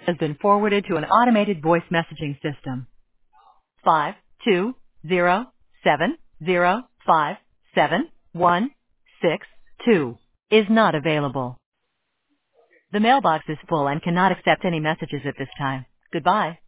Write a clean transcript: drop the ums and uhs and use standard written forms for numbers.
has been forwarded to an automated voice messaging system. 52007057162 is not available. The mailbox is full and cannot accept any messages at this time. Goodbye.